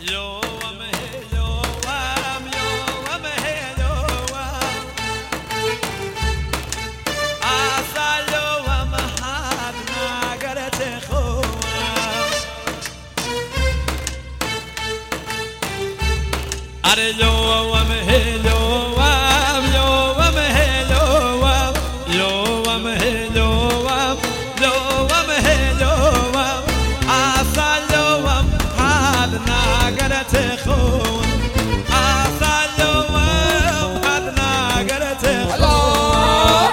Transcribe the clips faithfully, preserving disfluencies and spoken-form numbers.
Are yo am hello am yo am hello am yo am hello am yo am hello am asalo am had nagarat khon asalo am had nagarat khon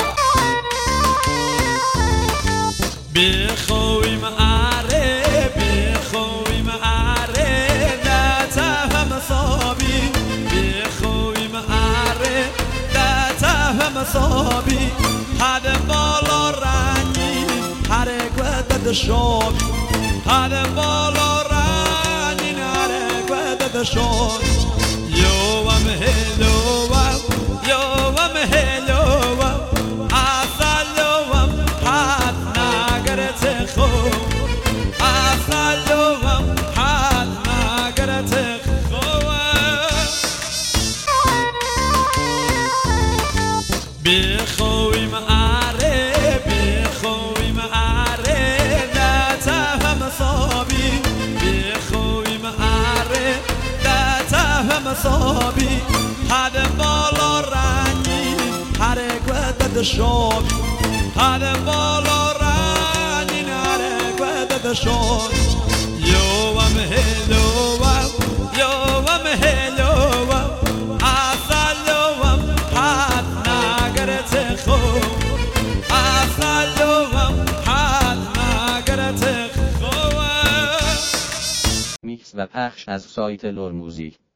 bi khoy ma are bi khoy ma are la tafham صابي بخوي معاري لا تفهم صابي هذا بالا راني حرك ودد الشوبي هذا بالا راني حرك ودد الشوبي يوم هلوام يوم هلوام أصلوام حد ناقرت خوم أصلوام حد ناقرت بخوي معاري بخوي معاري لا تفهم صابي بخوي معاري لا تفهم صابي هذا بالا راني حرك ودد الشوبي هذا بالا راني حرك ودد الشوبي يوم هلوام يوم هلوام أصلوام حد ناقرت خوم أصلوام حد ناقرت خوم میکس و پخش از سایت لور موزیک.